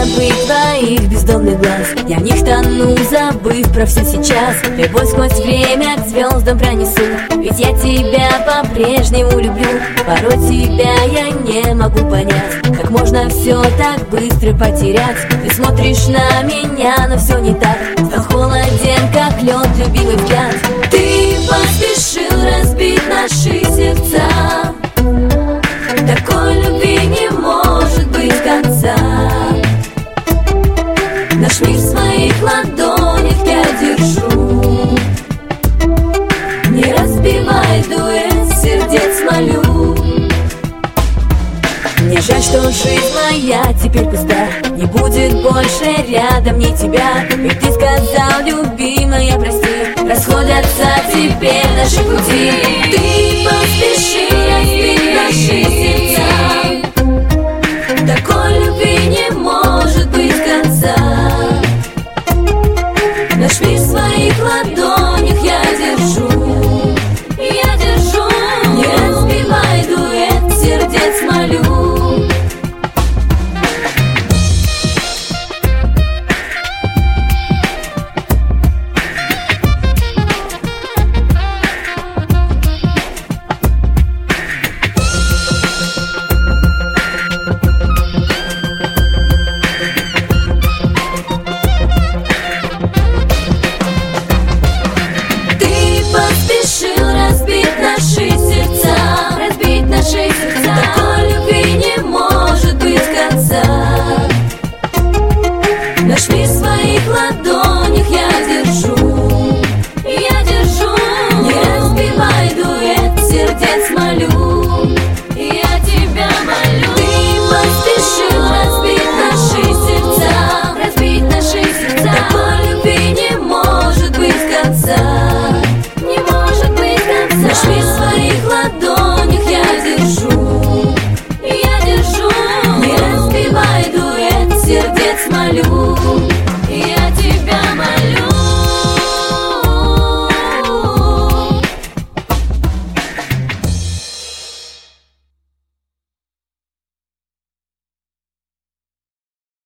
забыть твоих бездомных глаз. Я в них тону, забыв про все сейчас. Любовь сквозь время к звездам пронесу. Ведь я тебя по-прежнему люблю. Порой тебя я не могу понять, как можно все так быстро потерять. Ты смотришь на меня, но все не так. Стал холоден, как лед, любимый взгляд. Ты поспешил разбить наши сердца. Такой любви не может быть конца. Наш мир в своих ладонях я держу. Не разбивай дуэт сердец, молю. Мне жаль, что жизнь моя теперь пуста. Не будет больше рядом ни тебя. Ведь ты сказал, любимая, прости. Расходятся теперь наши пути. Ты поспеши разбить наши сердца. Такой любви не может быть конца. Наш мир в своих ладонях